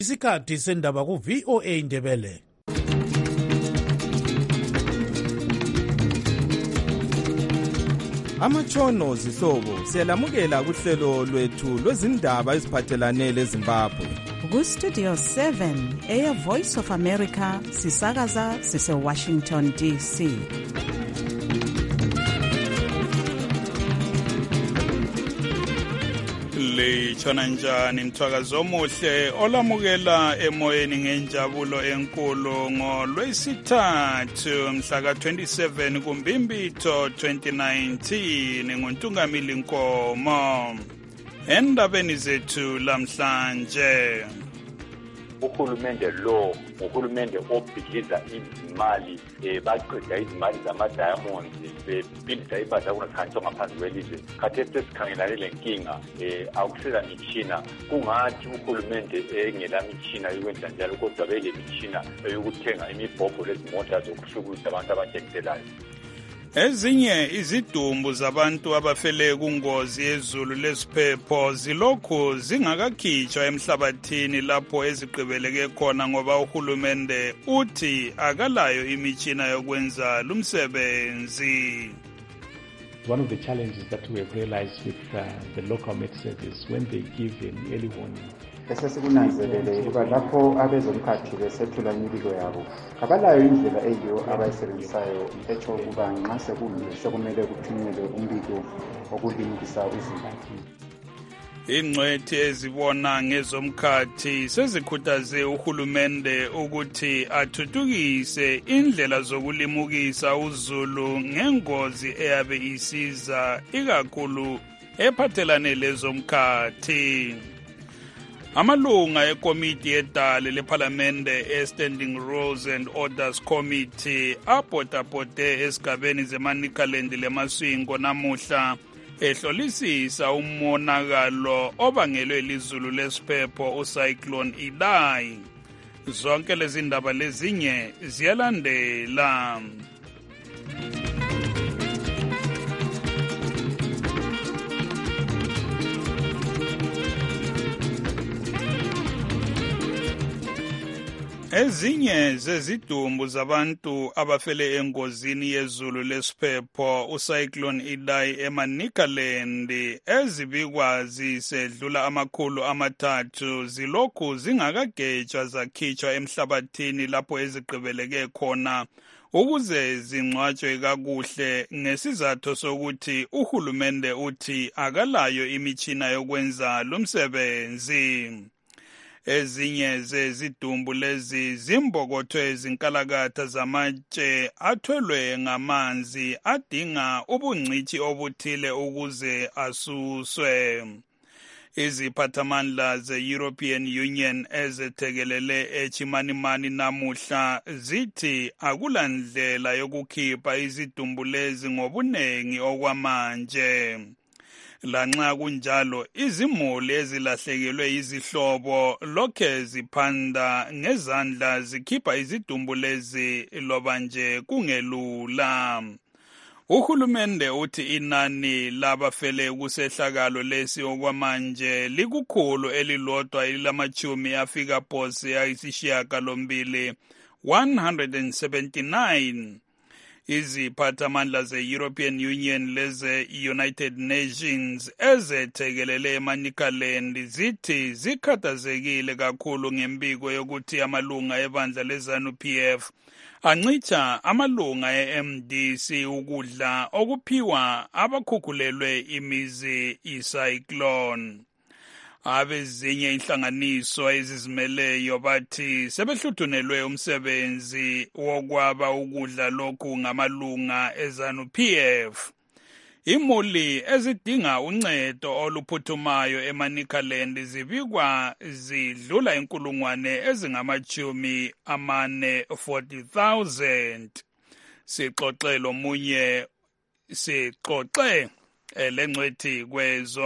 Isikhathi sendaba ku VOA Indebele. Amatshono zihlobo siyalamukela kuhlelo lwethu lwezindaba eziphathelane leZimbabwe. Ku-Studio 7 Air Voice of America sisakaza sise-Washington DC. Litshona njani mthwakazi omuhle olamukela emoyeni ngenjabulo enkulu ngoLwesithathu mhla ka-27 kuMbimbitho 2019 nguNtungamili Nkomo. Endabeni zethu lamhlanje, uhulumende lo uhulumende obhidliza izimali baqeda izimali zama-diamonds bebhidliza impahla kungathathwa ngaphansi kwelizwe. Khathesi sesikhangelane le nkinga akusela mitshina, kungathi uhulumende engela mitshina yokwenza njalo kodwa bele mitshina yokuthenga imibhobho lezimota zokuhlukuza abantu abadektelayo. Ezinye izidumbu zabantu abafele kungozi yezulu lesiphepho zilokhu zingakakhitshwa emhlabathini lapho ezigqibeleke khona ngoba uhulumende uthi akalayo imitshina yokwenza lumsebenzi. One of the challenges that we have realized with the local med service when they give an early warning, esesikunanzelele ukuba lapho abezomkhathi besethula imibiko yabo abalayo indlela eyiyo abayisebenzisayo etsho ukuba nxa sekumele kuthunyelwe umbiko wokulimukisa izimali. Ingcwethi ezibona ngezomkhathi sezikhuthaze uhulumende ukuthi athuthukise indlela zokulimukisa uzulu ngengozi eyabe isiza ikakhulu ephathelane lezomkhathi. Amalunga ekomiti yedale lephalamende e-Standing Rules and Orders Committee abhodaphode esigabeni zeManicaland leMasvingo namuhla ehlolisisa umonakalo obangelwe lizulu lesiphepho uCyclone Idai. Zonke lezi ndaba lezinye ziyalandela. Ezinye zezidumbu zabantu abafele engozini yezulu lesiphepho uCyclone Idai eManicaland ezibikwa zisedlula 300 zilokhu zingakagejwa zakhitshwa emhlabathini lapho ezigqibeleke khona ukuze zingcwatshwe kakuhle ngesizathu sokuthi uhulumende uthi akalayo imitshina yokwenza lumsebenzi. Ezinye zezidumbu lezi zimbokothwe zinkalakatha zamatshe athwelwe ngamanzi adinga ubungcithi obuthile ukuze asuswe. Iziphathamandla ze-European Union ezethekelele eChimanimani namuhla zithi akulandlela yokukhipha izidumbu lezi ngobunengi okwamanje. Lanxa kunjalo izimuli ezilahlekelwe izihlobo lokhe ziphanda ngezandla zikhipha izidumbu lezi loba nje kungelula. Uhulumende uthi inani labafele kusehlakalo lesi okwamanje likukhulu elilodwa elilamachumi afika phose ayisishiyagalombili 179. Iziphathamandla ze-European Union leze-United Nations ezethekelele eManicaland zithi zikhathazekile kakhulu ngembiko yokuthi amalunga ebandla leZANU-PF ancitsha amalunga e-MDC ukudla okuphiwa abakhukhulelwe imizi icyclone. Abezinye inhlanganiso ezizimeleyo bathi sebehluthunelwe umsebenzi wokwaba ukudla lokhu ngamalunga eZANU-PF. Imuli ezidinga uncedo oluphuthumayo eManicaland zibikwa zidlula 40,000. Sixoxe lengcwethi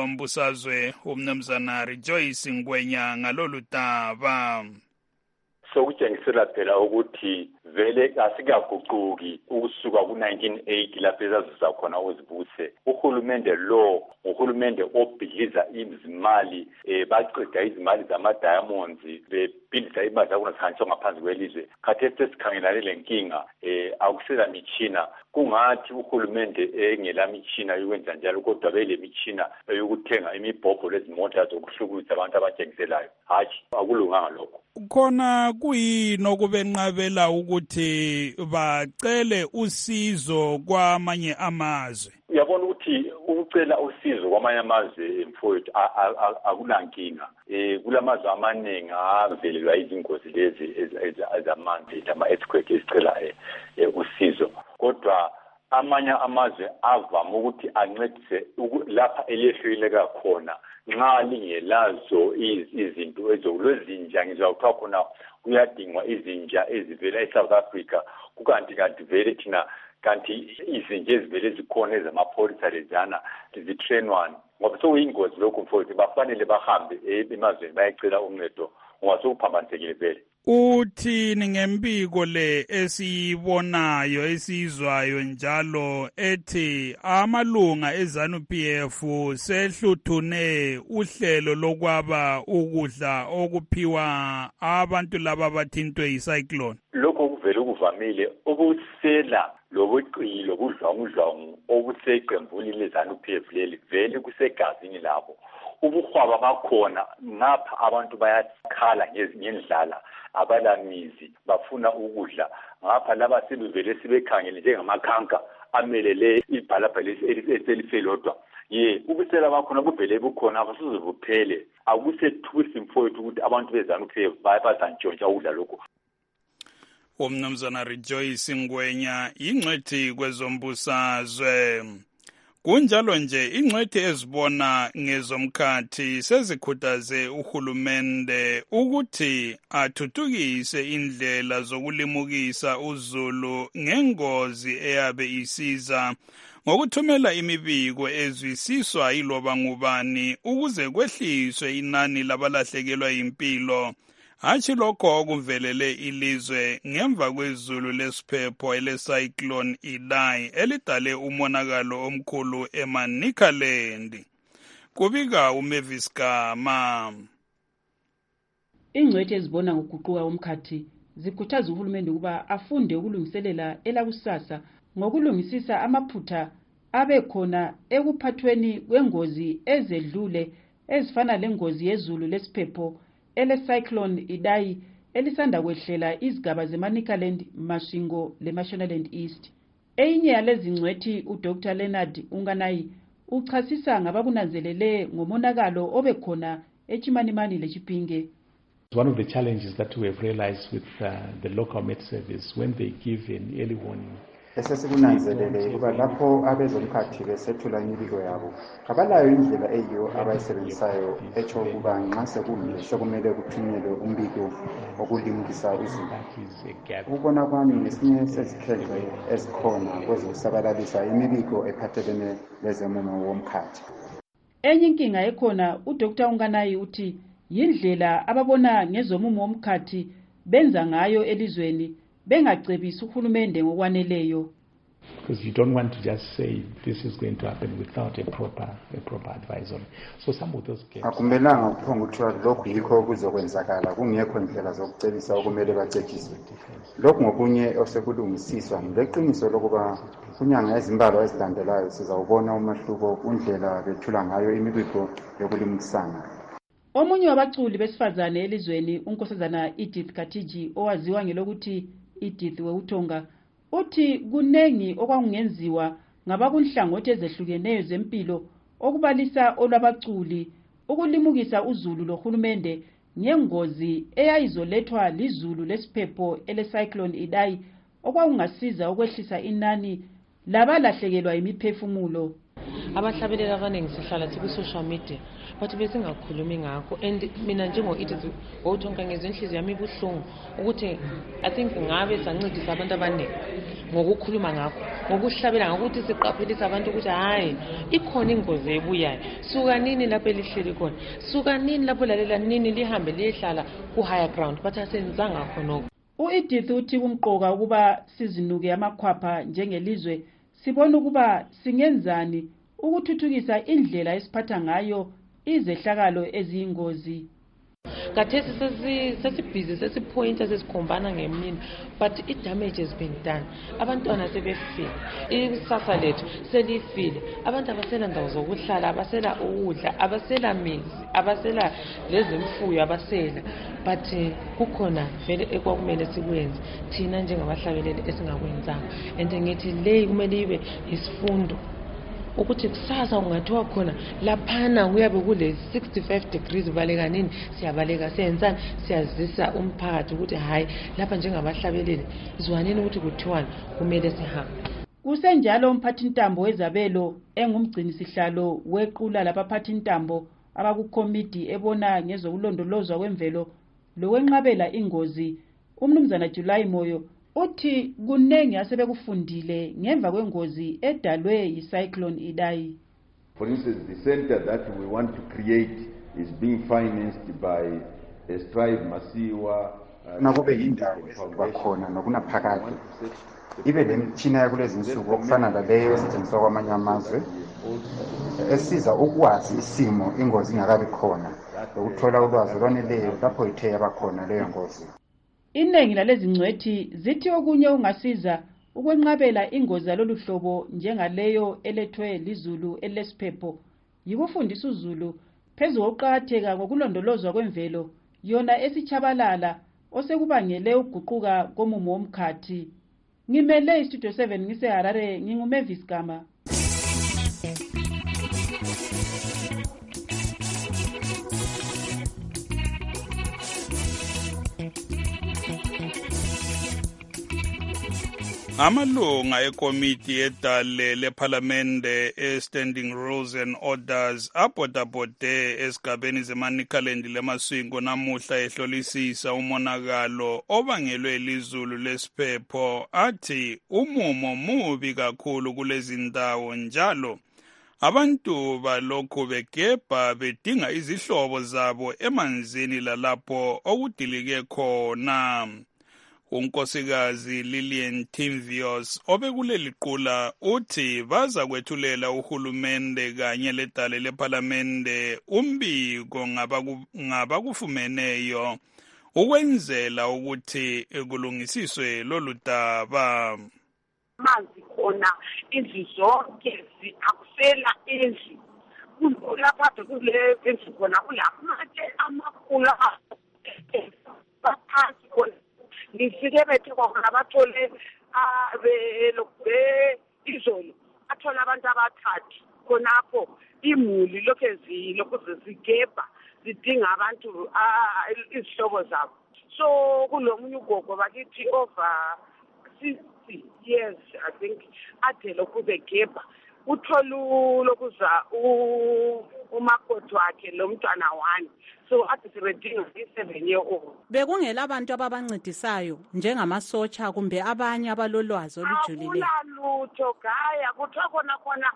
kwezombusazwe umnumzana Rejoice Ngwenya ngalolu daba. sokutshengisela phela ukuthi vele asikaguquki ukusuka ku-1980 lapho ezazuza khona uzibuse. Uhulumende lo uhulumende obhidliza izimali baqeda izimali zama-diamonds bebhidliza imali zakunasihantshwa ngaphansi kwelizwe. Khathesi sesikhangelane le nkinga akusela mitshina. Kungathi uhulumende engela mitshina yokwenza njalo kodwa bele mitshina yokuthenga imibhobho lezimota zokuhlukumeza abantu abatshengiselayo. Hatshi, akulunganga lokho. Khona kuyini okubenqabela ukuthi bacele usizo kwamanye amazwe? Uyabona ukuthi ukucela usizo kwamanye amazwe mfowethu akulankinga. Kulamazwe amaningi avelelwa izingozi lezi ezamanzi ama-earthquake ezicela usizo. Kodwa amanye amazwe avama ukuthi ancedise lapha eliyehluleka khona nxa lingelazo izinto ezokulezinja ngizawuthiwa khona kuyadingwa izinja ezivela eSouth Africa kukanti vele thina kanti izinja ezivele zikhona ezamapholisa lezana zitrenwana ngoba sokuyingozi lokhu mfowethu bafanele bahambe emazweni bayecela uncedo ngoba sokuphambansekile vele. Uthini ngempiko le esiyibonayo esizwayo njalo ethi amalunga eZANU-PF sehluthune uhlelo lokwaba ukudla okuphiwa abantu laba bathintwe yicyclone? Lokho kuvele kuvamile ukusela lobuqili lobudlwangudlwangu obuseqembuni leZANU-PF leli vele kusegazini labo. Ubuhwaba bakhona ngapha abantu bayakhala ngendlala abalamizi bafuna ukudla ngapha laba sebevele sibekhangele njengamakhanka amelele ibhalabhala eliselodwa. Ubusela bakhona buvele bukhona abasuze buphele akusethusi mfowethu ukuthi abantu beZANU-PF bazantshontsha ukudla lokho. Umnumzana Rejoice Ngwenya ingcwethi kwezombusazwe. Kunjalo nje ingcwethi ezibona ngezomkhathi sezikhuthaze uhulumende ukuthi athuthukise indlela zokulimukisa uzulu ngengozi eyabe isiza ngokuthumela imibiko ezwisiswa yiloba ngubani ukuze kwehliswe inani labalahlekelwa impilo. Hatshi lokho okuvelele ilizwe ngemva kwezulu lesiphepho ele-cyclone Idai elidale umonakalo omkhulu eManicaland. Kubika uMavis Gama. Ingcwethi ezibona ngokuguquka komkhathi zikhuthaza uhulumende ukuba afunde ukulungiselela elakusasa ngokulungisisa amaphutha abekhona ekuphathweni kwengozi ezedlule ezifana lengozi yezulu lesiphepho ele-cyclone Idai elisanda kwehlela izigaba zeManicaland, Masvingo leMashonaland East. Eyinye yalezi ngcwethi uDr Leonard Unganayi uchasisa ngabakunanzelele ngomonakalo obekhona eChimanimani leChipinge. One of the challenges that we have realized with the local Met Service when they give an early warning. Esesikunanzelele ukuba lapho abezomkhathi besethula imibiko yabo abalayo indlela eyiyo abayisebenzisayo etsho ukuba nxa sekumele sekumele kuthunyelwe umbiko okulimukisa uzulu. Ukubona kwami ngesinye sezikhezo ezikhona kwezokusabalalisa imibiko ephathelene lezemumo womkhathi. Enye inkinga ekhona uDr Unganayi uthi yindlela ababona ngezomumo womkhathi benza ngayo elizweni bengacebisa uhulumende ngokwaneleyo. Because you don't want to just say this is going to happen without a proper advisory. So some of those gaps. Akumelanga ukuphonga ukuthiwa lokhu yikho kuzokwenzakala kungekho indlela zokucebisa okumele bacetshiswe. Lokhu ngokunye osekulungisiswa ngeqiniso lokuba kunyanga ezimbalwa ezilandelayo sizawubona umahluko kundlela bethula ngayo imibiko yokulimukisana. Omunye wabaculi besifazane elizweni unkosazana Edith Katiji owaziwa ngelokuthi Edith Weutonga uthi kunengi okwakungenziwa ngabakunhlangothi ezehlukeneyo zempilo okubalisa olwabaculi ukulimukisa uzulu lohulumende ngengozi eyayizolethwa lizulu lesiphepho ele-cyclone Idai okwakungasiza ukwehlisa inani labalahlekelwa imiphefumulo. Abahlabelela abaningi sihlala siku-social media bathi besingakhulumi ngakho and mina njengo-Edith Weutonga ngezwe inhliziyo yami ibuhlungu ukuthi I think ngabe sancedisa abantu abaningi ngokukhuluma ngakho, ngokuhlabela ngokuthi siqaphelise abantu ukuthi hayi ikhona ingozi ebuyayo. Suka nini lapho elihleli khona, suka nini lapho lalela nini lihambe liyehlala ku-higher ground, but asenzanga khonoko. U-Edith uthi kumqoka ukuba sizinuke amakhwapha njengelizwe, sibona ukuba singenzani ukuthuthukisa indlela esiphatha ngayo izehlakalo eziyingozi. Kathesi sesibhizi sesiphoyinta sesikhombana ngemini, but i-damage has been done. Abantwana sebefile, isasa lethu selifile, abantu abasela ndawo zokuhlala, abasela ukudla, abasela mizi, abasela lezimfuyo abasela, but kukhona vele ekwakumele sikwenze thina njengabahlabeleli esingakwenzanga, and ngithi leyi kumele ibe isifundo ukuthi kusasa ungathiwa khona laphana kuyabe kule 65 degrees baleka nini, siyabaleka siyenzani, siyazisa umphakathi ukuthi hayi lapha njengabahlabeleli zwanini ukuthi kuthiwani kumele sihambe. Kusenjalo umphathintambo wezabelo engumgcini sihlalo wequla labaphathintambo abakukomiti ebona ngezokulondolozwa kwemvelo lokwenqabela ingozi, umnumzana July Moyo uthi kunengi asebekufundile ngemva kwengozi edalwe yicyclone Idai. For instance, the center that we want to create is being financed by Strive Masiwa. Nakube indawo esibakhona nokunaphakade ibe lemitshina yakulezi insuku okufana laleyo esetshenziswa kwamanye amazwe esiza ukwazi isimo ingozi ingakabi khona ukuthola ulwazi olwaneleyo lapho ithe yabakhona leyo ngozi. Iningi lalezi ngcwethi zithi okunye ungasiza ukwenqabela ingozi yalolu hlobo njengaleyo elethwe lizulu elesiphepho yikufundisa uzulu phezu kokuqakatheka kokulondolozwa kwemvelo yona esichabalala osekubangele uguquka komumo womkhathi. Ngimele istudio 7 ngiseHarare, nginguMavis Gama. Amalunga ekomiti edale lephalamende e-Standing Rules and Orders abhodabhode esigabeni zeManicaland leMasvingo namuhla ehlolisisa umonakalo obangelwe lizulu lesiphepho athi umumo mubi kakhulu kulezi ndawo njalo abantu balokhu begebha bedinga izihlobo zabo emanzini lalapho okudilike khona. Unkosikazi Lillian Timvios obekuleli qula uthi baza kwethulela uhulumende kanye ledale lephalamende umbiko ngabakufumeneyo ukwenzela ukuthi kulungisiswe lolu daba. Manzi khona izwi zonke akusela izwi lapha kule indlu khona kulamatshe amakhulu baphansi khona ngifike bethe kwakhona bathole izolo athola abantu abathathu khonapho imuli lokhu zigebha zidinga abantu izihlobo zabo. So kulomunye ugogo bakithi over 60 years I think ade lokhu begebha utholu lokuza umakoti wakhe lo mntwana wani, so ade sebedinga i7-year-old. Bekungela abantu ababancedisayo njengamasotsha kumbe abanye abalolwazi olujulileyo. Akulutho gaya kuthiwa khona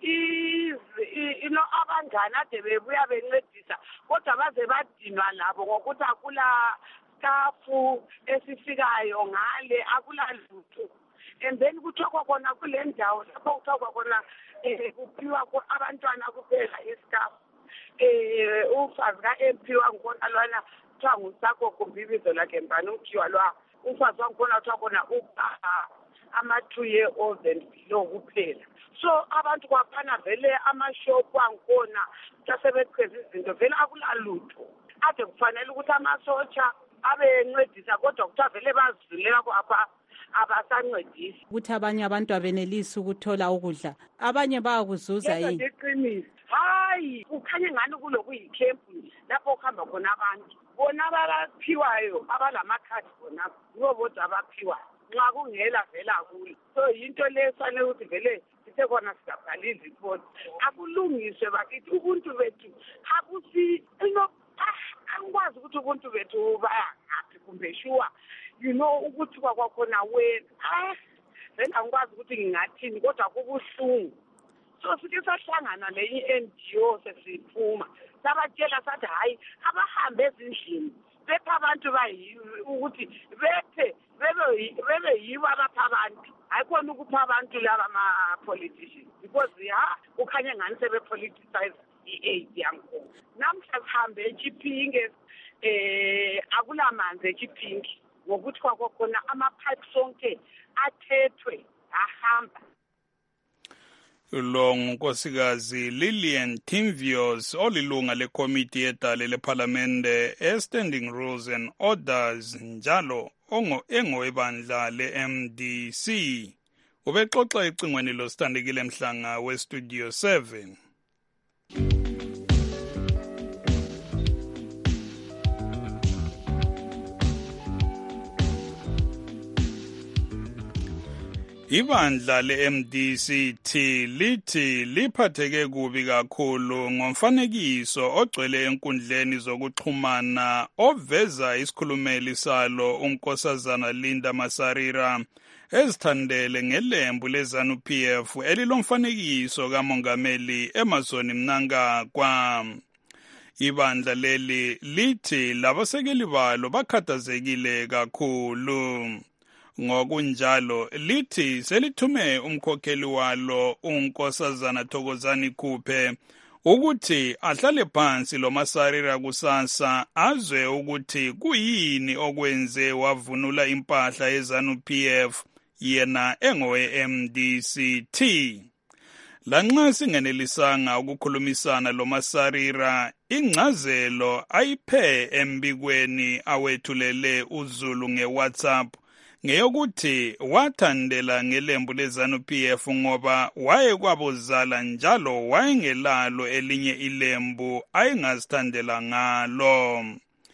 abangani ade bebuya bencedisa kodwa baze badinwa labo ngokuthi akula stafu esifikayo ngale akula lutho. And then kuthiwa khona kule ndawo lapho kuthiwa khona kuphiwa abantwana kuphela istaff. Ufazi ka-MP wangkhona lwana kuthiwa ngusakho kumbe ibizo lakhe mbani ukuthiwa lwa ufazi wangkhona kuthiwa khona ama-2-year-old and below kuphela. So abantu kwaphana vele amashopu wangkhona sebeqheza izinto vele akulalutho ade kufanele ukuthi amasotsha abencedisa kodwa kuthiwa vele bazivulela kwapha abasancedisi ukuthi abanye abantu abenelisi ukuthola ukudla, abanye bayakuzuza yini? Hayi kukhanya engani kulokuyikhempu lapho kuhamba khona abantu bona abaphiwayo abalamakhadi khona yibo bodwa abaphiwayo nxa kungela vele akula. So yinto le fanele ukuthi vele sithe khona sigabhali izipoti akulungiswe bakithi ubuntu bethu angikwazi ukuthi ubuntu bethu baya ngaphi kumbe shuwa ukuthi kwakhona wena vele angikwazi ukuthi ngingathini kodwa kubuhlungu. So sike sahlangana lenye i-NGO sesiphuma sabatshela sathi hayi abahambe ezindlini bepha abantu ukuthi bebe yibo abapha abantu hayi khona ukupha abantu laba ama-politicians because kukhanye ngani sebe-politicize i-aid yangikhona. Namhla sihambe eChipinge akulamanzi eChipinge ngokuthi kwakhona ama-pipe sonke athethwe ahamba. Lo ngunkosikazi Lillian Timvios olilunga lekomiti yedale lephalamende e-Standing Rules and Orders njalo engowebandla le-MDC. Ubexoxa ecingweni loStandekile Mhlanga weStudio 7. Ibandla le-MDCT lithi liphatheke kubi kakhulu ngomfanekiso ogcwele enkundleni zokuxhumana oveza isikhulumeli salo unkosazana Linda Masarira ezithandele ngelembu leZANU-PF elilomfanekiso kamongameli Emmerson Mnangagwa. Ibandla leli lithi labasekeli balo bakhathazekile kakhulu. Ngokunjalo lithi selithume umkhokheli walo unkosazana Thokozani Khuphe ukuthi ahlale phansi lo Masarira kusasa azwe ukuthi kuyini okwenze wavunula impahla yeZANU-PF yena engowe-MDCT. Lanxa singenelisanga ukukhulumisana lo Masarira, ingcazelo ayiphe embikweni awethulele uZulu ngeWhatsApp ngeyokuthi wathandela ngelembu leZANU-PF ngoba wayekwabozala njalo wayengelalo elinye ilembu ayengazithandela ngalo.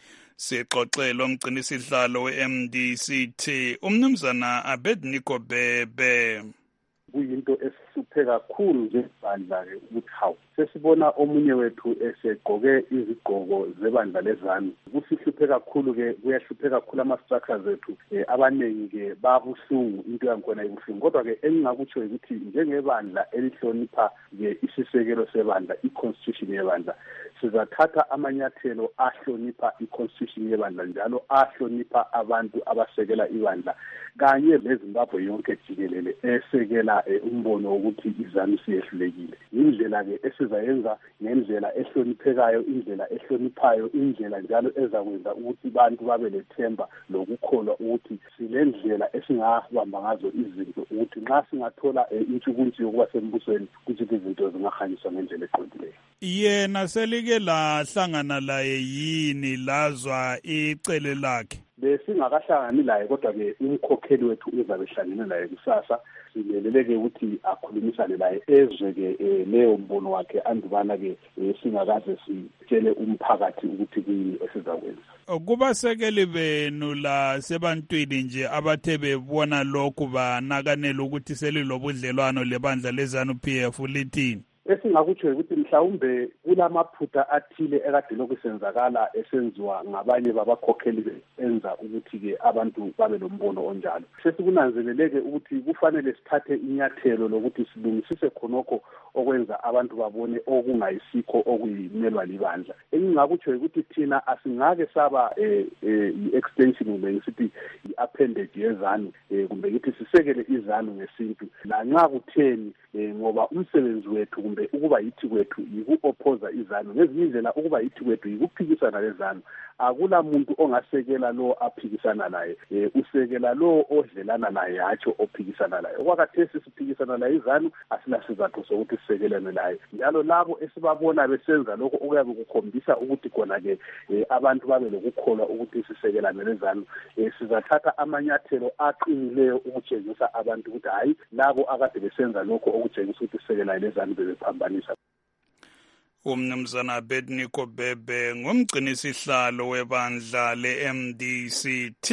Sixoxele umgcinisihlalo we-MDCT umnumzana Abednego Bebe. Kuyinto esihluphe kakhulu ngebandla-ke ukuthi hawu sesibona omunye wethu esegqoke izigqoko zebandla leZANU. Kusihluphe kakhulu-ke, kuyahluphe kakhulu ama-structures ethu abaningi-ke babuhlungu, into yangikhona ibuhlungu. Kodwa-ke engingakutsho ukuthi njengebandla elihlonipha-ke isisekelo sebandla, i-constitution yebandla, sizathatha amanyathelo ahlonipha i-constitution yebandla njalo ahlonipha abantu abasekela ibandla kanye leZimbabwe yonke jikelele esekela umbono wokuthi iZANU siyehlulekile. Indlela-ke esizayenza ngendlela ehloniphekayo, indlela ehloniphayo, indlela njalo ezakwenza ukuthi abantu babe lethemba lokukholwa ukuthi sile ndlela esingabamba ngazo izinto ukuthi nxa singathola intshukuntshu yokuba sembusweni ukuthi izinto zingahanyiswa ngendlela eqondileyo. Yena selike lahlangana laye yini lazwa icele lakhe? Besingakahlangani laye kodwa-ke umkhokheli wethu uzabe ehlangene laye kusasa. Simelele-ke ukuthi akhulumisane laye ezwe-ke leyo mbono wakhe andubana-ke singakaze sitshele umphakathi ukuthi kuyini esizakwenza. Kubasekeli benu la sebantwini nje abathe bebona lokhu banakanela ukuthi selilobudlelwano lebandla leZANU-PF lithini? Esingakutsho ukuthi mhlawumbe kulamaphutha athile ekade lokusenzakala esenziwa ngabanye babakhokheli enza ukuthi-ke abantu babe nombono onjalo. Sesikunanzeleleke ukuthi kufanele sithathe inyathelo lokuthi silungisise khonokho okwenza abantu babone okungayisikho okuyimelwa libandla. Engingakutsho ukuthi thina asingake saba i-extension kumbe ngisithi i-appendage yeZANU kumbe ngithi sisekele iZANU ngesintu lanxa kutheni ngoba umsebenzi wethu kumbe ukuba yithi kwethu yiku-opposa iZANU. Ngezinye indlela ukuba yithi kwethu yikuphikisana leZANU. Akula muntu ongasekela lo aphikisana naye, usekela lo odlelana naye hatsho ophikisana naye. Okwakhathesi siphikisana naye iZANU asinasizathu sokuthi sisekelane naye. Njalo labo esibabona besenza lokho okuyabe kukhombisa ukuthi khona-ke abantu babe lokukholwa ukuthi sisekelane leZANU, sizathatha amanyathelo aqinileyo ukutshengisa abantu ukuthi hayi labo akade besenza lokho okutshengisa ukuthi sisekelane leZANU bebephambanisa. Umnumzana Abednego Bebe ngumgcinisihlalo webandla le-MDCT.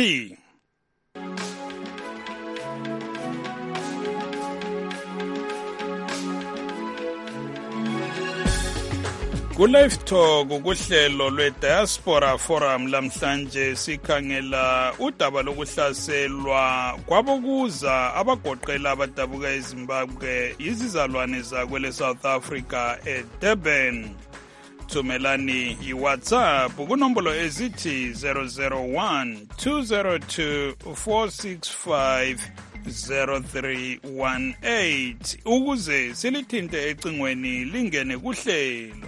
Ku-Live Talk kuhlelo lwe-Diaspora Forum lamhlanje sikhangela udaba lokuhlaselwa kwabokuza abagoqela abadabuka eZimbabwe izizalwane zakwele South Africa eDurban. Thumelani iWhatsApp kunombolo ezithi 001 202 465 0318 ukuze silithinte ecingweni lingene kuhlelo.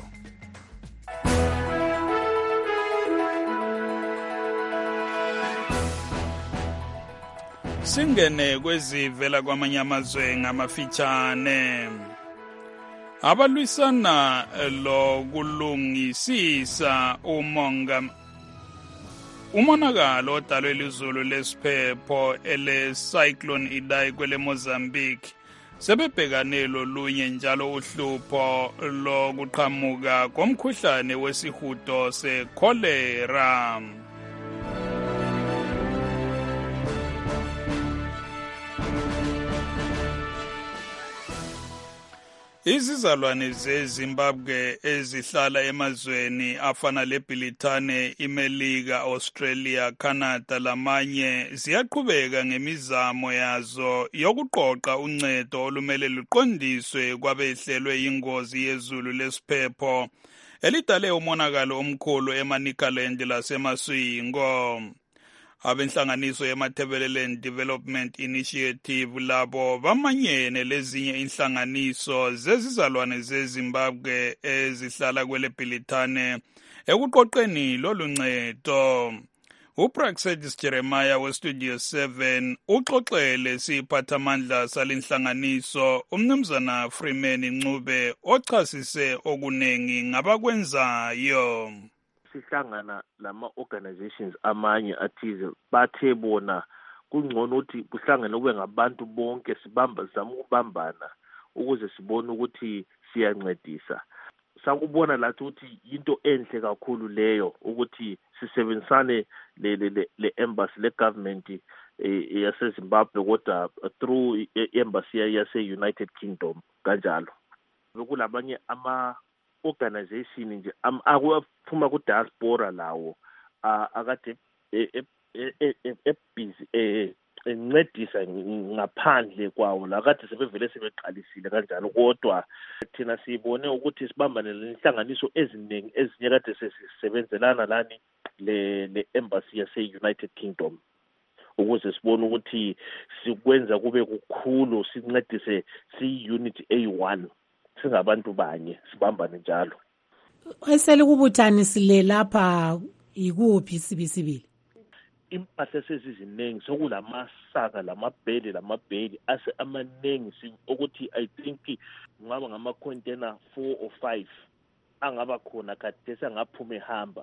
Singene kwezivela kwamanye amazwe ngamafitshane. Abalwisana lokulungisisa umonakalo odalwe lizulu lesiphepho ele-cyclone Idai kwele Mozambique sebebhekane lolunye njalo uhlupho lokuqhamuka komkhuhlane wesihudo se-cholera. Izizalwane zeZimbabwe ezihlala emazweni afana leBritane, iMelika, Australia, Canada lamanye ziyaqhubeka ngemizamo yazo yokuqoqa uncedo olumele luqondiswe kwabehlelwe ingozi yezulu lesiphepho elidale umonakalo omkhulu eManicaland laseMaswingo. Abenhlanganiso yeMatabeleland Development Initiative labo bamanyene lezinye inhlanganiso zezizalwane zeZimbabwe ezihlala kwele Britane ekuqoqeni loluncedo. uPraxedis Jeremiah weStudio 7 uxoxele siphathamandla salinhlanganiso umnumzana Freeman Ncube ochasise okunengi ngabakwenzayo. Sihlangana lama organizations amanye athize bathe bona kungcono ukuthi kuhlangane kube ngabantu bonke zama ukubambana ukuze sibone ukuthi siyancedisa. Sakubona lathi ukuthi into enhle kakhulu leyo ukuthi sisebenzisane le embassy le government yase Zimbabwe kodwa through embassy yase United Kingdom kanjalo. Bekulabanye organization nje akuphuma ku diaspora lawo akade busy encedisa ngaphandle kwawo la kade sebevele sebeqalisile kanjalo kodwa thina sibone ukuthi sibambane lenhlanganiso eziningi ezinye kade sesisebenzelana lani le embassy yase United Kingdom ukuze sibone ukuthi sikwenza kube kukhulu sincedise si-unit A1 singabantu banye sibambane njalo. Eselikubuthani lapha ikuphi sibisibili? Impahla sezizinengi sokulamasaka lamabheli ase amanengi ukuthi I think ngaba ngama-container 4 or 5 angaba khona kade sangaphuma ehamba.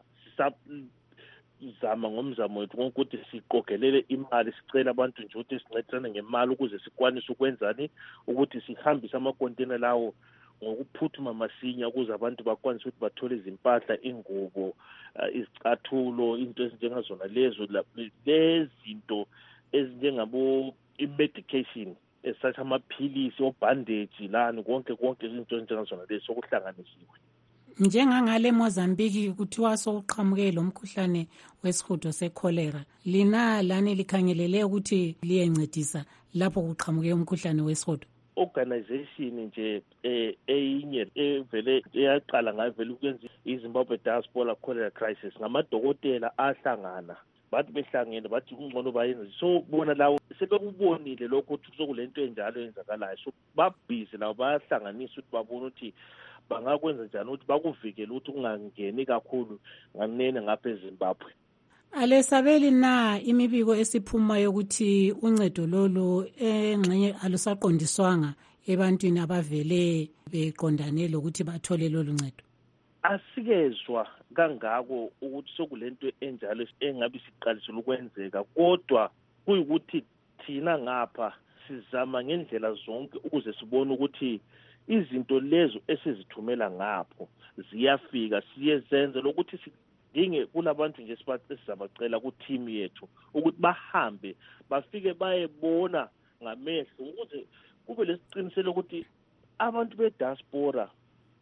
Zama ngomzamo wethu ukuthi siqogelele imali sicela abantu nje ukuthi sincedisane ngemali ukuze sikwanise ukwenzani ukuthi sihambise amakontainer lawo ngokuphuthuma masinya ukuze abantu bakwanise ukuthi bathole izimpahla, ingubo, izicathulo, into ezinjengazona lezinto ezinjengabo i-medication esathi amaphilisi, obandage lani konke izinto ezinjengazona lezo sokuhlanganisiwe. Njengangale Mozambique kuthiwa sokuqhamuke lo mkhuhlane wesihudo se-cholera. Lina lani likhangelele ukuthi liyencedisa lapho kuqhamuke umkhuhlane wesihudo? Organization nje eyinye evele eyaqala ngavele ukwenza iZimbabwe Diaspora Cholera Crisis ngamadokotela ahlangana bathi behlangene bathi kungcono bayenze so bona lawo sebekubonile lokho ukuthi sokulento enjalo yenzakalayo so babhizi lawo bayahlanganisa ukuthi babone ukuthi bangakwenza njani ukuthi bakuvikele ukuthi ungangeni kakhulu nganene ngapha eZimbabwe. Alesabeli na imibiko esiphumayo ukuthi uncedo lolu engxenye alusaqondiswanga ebantwini abavele beqondane lokuthi bathole lolu ncedo? Asikezwa kangako ukuthi sokulento enjalo engabe siqalisile ukwenzeka kodwa kuyikuthi thina ngapha sizama ngendlela zonke ukuze sibone ukuthi izinto lezo esizithumela ngapho ziyafika siyezenza lokuthi dinge kulabantu nje sizabacela ku-team yethu ukuthi bahambe bafike bayebona ngamehlo ukuze kube lesiqiniselo ukuthi abantu be-diaspora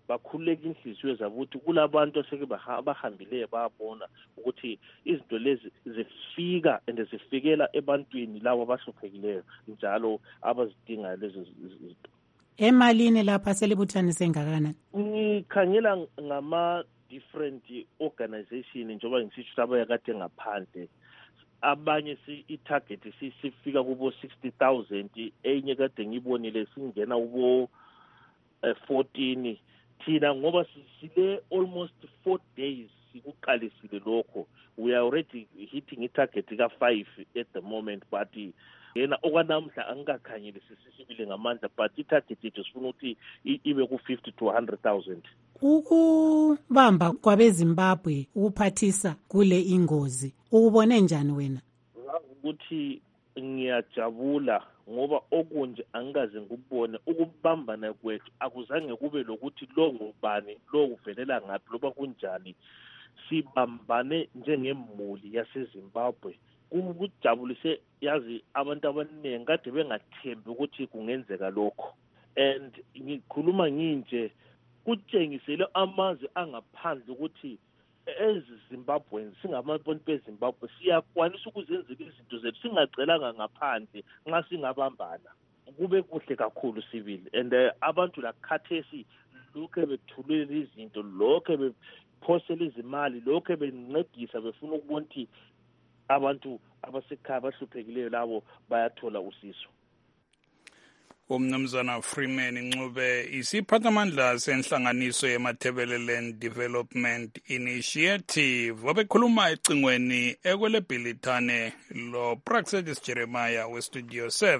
bakhululeka inhliziyo zabo ukuthi kulabantu aseke bahambileyo bayabona ukuthi izinto lezi zifika and zifikela ebantwini labo abahluphekileyo njalo abazidingayo lezo zinto. Emalini lapha selibuthanise ngakanani? Ngikhangela different organization njengoba ngisitsho abaye kade ngaphandle, abanye i-target sifika kubo 60,000, enye kade ngibonile singena kubo 14. Thina ngoba sile almost 4 days sikuqalisile lokho, we are already hitting i-target ka-5 at the moment, but yena okwanamhla angikakhanyeli sisibile ngamandla, but i-target yethu sifuna ukuthi ibe ku-50 to 100,000. Ukubamba kwabeZimbabwe ukuphathisa kule ingozi ukubone njani wena? Ukuthi ngiyajabula ngoba okunje angikaze ngubone. Ukubambana kwethu akuzange kube lokuthi lo ngubani, lo uvelela ngaphi, loba kunjani. Sibambane njengemuli yaseZimbabwe. Kujabulise yazi abantu abaningi kade bengathembi ukuthi kungenzeka lokho, and ngikhuluma nginje kutshengisele amazwe angaphandle ukuthi eziZimbabwe singabantu beZimbabwe siyakwanisa ukuzenzela izinto zethu singacelanga ngaphandle nxa singabambana. Kube kuhle kakhulu sibili, and abantu la khathesi lokho bethulele izinto, lokho bephosela izimali, lokho bencedisa befuna ukubona ukuthi abantu abasekhaya abahluphekile labo bayathola usizo. Umnumzana Freeman Ncube isiphathamandla senhlanganiso yeMathebeleland Development Initiative wabekhuluma ecingweni ekwelebhilithane lo Praxedis Jeremiah weStudio 7.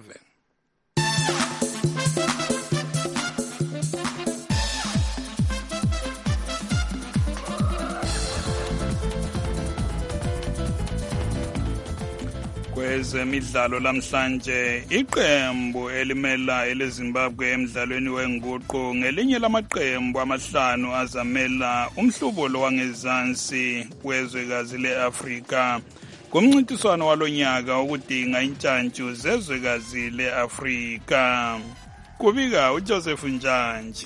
Kwezemidlalo lamhlanje iqembu elimela eleZimbabwe emidlalweni wenguqu ngelinye lamaqembu amahlanu azamela umhlubo lo wangezansi wezwekazi leAfrika kumncintiswano walonyaka ukudinga intshantshu zezwekazi leAfrika. Kubika uJoseph Njanji.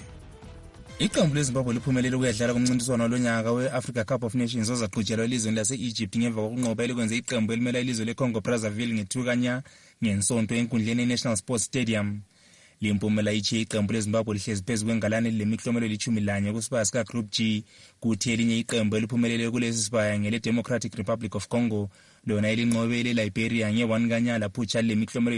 Iqembu leZimbabwe liphumelele ukuyadlala kumncintiswano walonyaka we-Africa Cup of Nations ozaqhutshelwa elizweni lase-Egypt ngemva kokunqoba elikwenze iqembu elimela ilizwe leCongo Brazzaville ngethuka ngensonto enkundleni ye-National Sports Stadium. Limpumela ichiye iqembu leZimbabwe lihlezi phezu kwengalane lemiklomelo 11 kusibaya sika-Group G, kuthi elinye iqembu eliphumelele kulesi sibaya ngele-Democratic Republic of Congo, lona elinqobe ele-Liberia nge-1 lapho lemiklomelo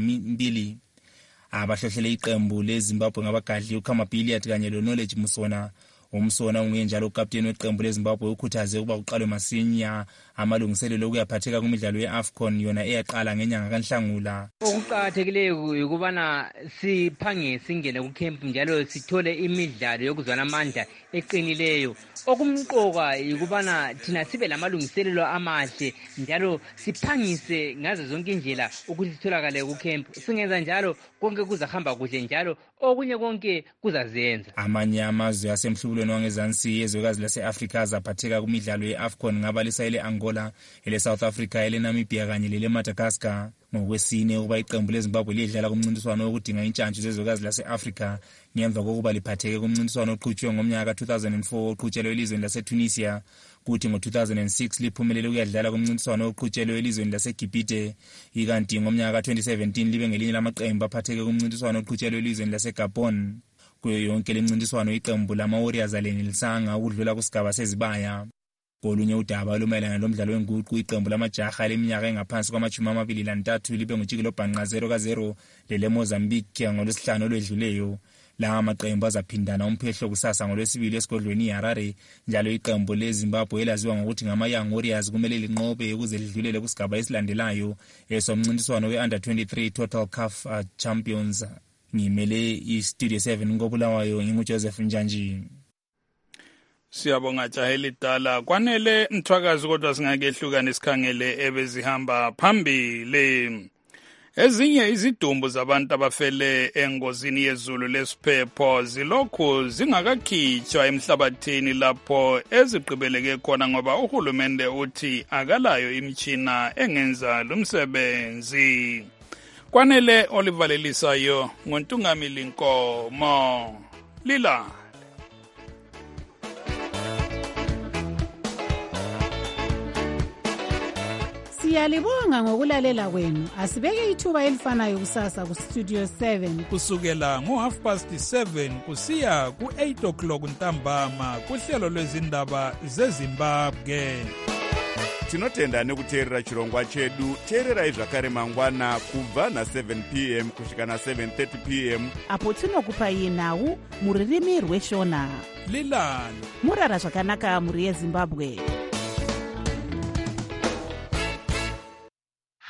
92. Abahlohlele iqembu leZimbabwe ngabagadli uKhamabhiliyat kanye loKnowledge Musona. Umsona ungenjalo ukapteni weqembu leZimbabwe ukhuthaze ukuba kuqalwe masinya amalungiselelo okuyaphatheka kumidlalo ye-AFCON yona eyaqala ngenyanga kaNhlangula. Okuqakathekileyo ukubana siphange singene kucamp njalo sithole imidlalo yokuzwana amandla eqinileyo. Okumqoka ukubana thina sibe lamalungiselelo amahle njalo siphangise ngazo zonke indlela ukuthi sitholakale kucamp. Singenza njalo konke kuzahamba kuhle njalo okunye konke kuzazenza. Amanye amazwe asemhlubulweni wangezansi yezwekazi lase-Afrika azaphatheka kumidlalo ye-AFCON ngabalisa ele-Angola, ele-South Africa, ele-Namibia kanye lele-Madagascar. Ngokwesine ukuba iqembu leZimbabwe lidlala kumncintiswano wokudinga intshantshu zezwekazi lase-Afrika ngemva kokuba liphatheke kumncintiswano oqhutshwe ngomnyaka ka-2004 oqhutshelwe elizweni lase-Tunisia, kuthi ngo-2006 liphumelele ukuyadlala kumncintiswano oqhutshelwe elizweni lase-Gibhite, ikanti ngomnyaka ka-2017 libe ngelinye lamaqembu aphatheke kumncintiswano oqhutshelwe elizweni lase-Gabon. Kuyo yonke lemncintiswano iqembu lama-Warriors alengelisanga ukudlula kusigaba sezibaya. Kolunye udaba lumayelana lomdlalo wenguqu iqembu lamajaha leminyaka engaphansi kwama-23 libe ngujikelo bhanqa 0-0 lele-Mozambique ngolwesihlanu olwedluleyo. La maqembu azaphindana umphehlo kusasa ngolwesibili esigodlweni iHarare, njalo iqembu leZimbabwe elaziwa ngokuthi ngama-Young Warriors kumele linqobe ukuze lidlulele kusigaba esilandelayo esomncintiswano we-Under 23 Total CAF Champions. Ngimele iStudio 7 ngobulawayo nginguJoseph Njanji. Siyabonga Jaheli Dala. Kwanele mthwakazi kodwa singakehlukana sikhangele ebezihamba phambili. Ezinye izidumbu zabantu abafele engozini yezulu lesiphepho zilokhu zingakakhitshwa emhlabathini lapho ezigqibeleke khona ngoba uhulumende uthi akalayo imitshina engenza lumsebenzi. Kwanele olivalelisayo ngontungamili Nkomo Lila. Siyalibonga ngokulalela kwenu. Asibeke ithuba elifanayo kusasa ku Studio 7 kusukela ngo7:30 kusiya ku8 ntambama kuhlelo lwezindaba zeZimbabwe. Tinotenda nekuteerera chirongwa chedu. Teererai zvakare mangwana kubva na7 p.m. kusvika na7:30 p.m. apo tinokupai nhau muririmi rweshona. Lilani murara zvakanaka muri yeZimbabwe.